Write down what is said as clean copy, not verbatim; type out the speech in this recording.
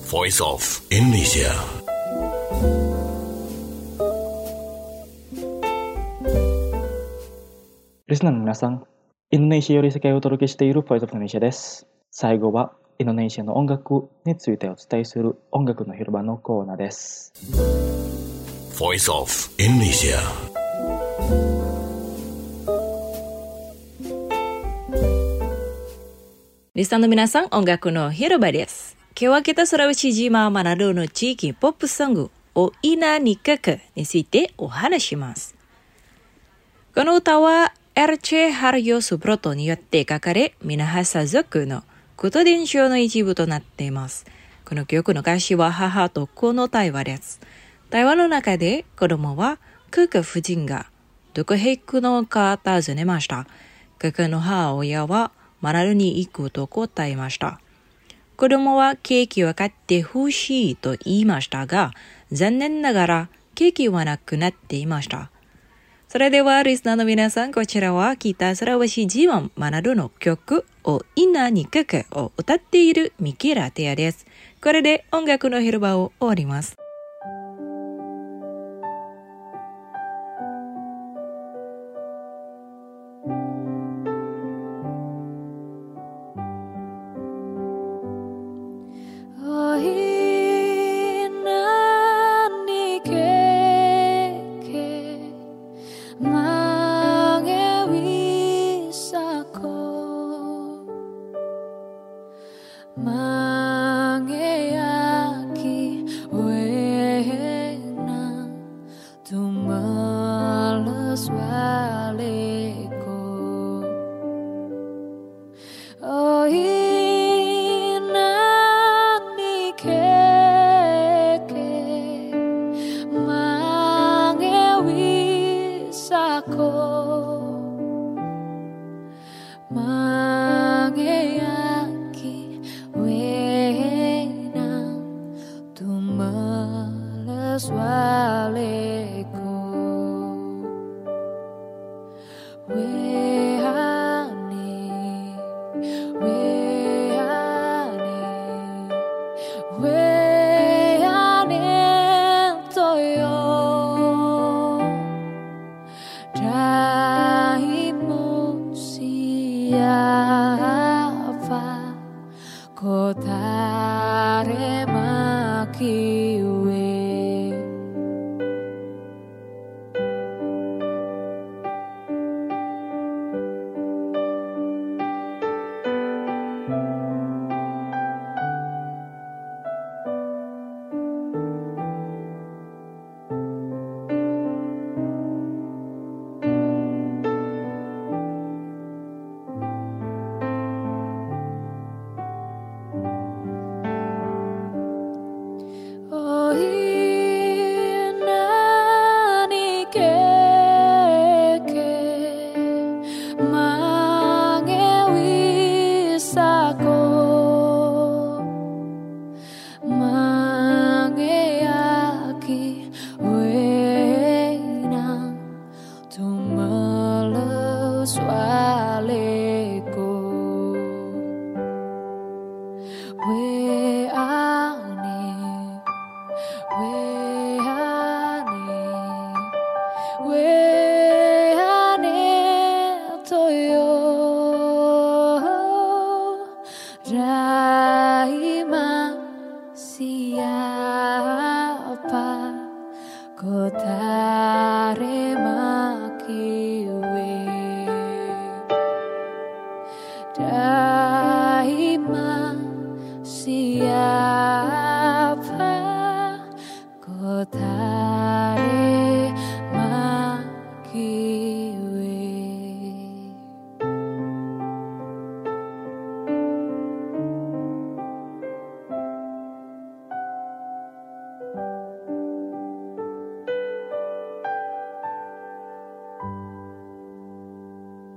Voice of Indonesia. Listenerの皆さん、インドネシアより世界をお届けしている Voice of Indonesia です。最後はインドネシアの音楽についてお伝えする音楽の広場のコーナーです。 Voice of Indonesia. リスナーの皆さん、音楽の広場です。今日は北Sulawesi島マナルの地域ポップソングをIna ni Kekeについてお話します。この歌はRC Haryo Subrotoによって書かれ、Minahasa族の古伝承の一部となっています。この曲の歌詞は母と子の対話です。対話の中で子供はクク夫人がどこへ行くのか尋ねました。ククの母親はマナルに行くと答えました。子供はケーキを買って欲しいと言いましたが、残念ながらケーキはなくなっていました。それではリスナーの皆さん、こちらは北Sulawesi島マナルの曲をIna ni Kekeを歌っているミキラテアです。これで音楽の広場を終わります。 Kota remaki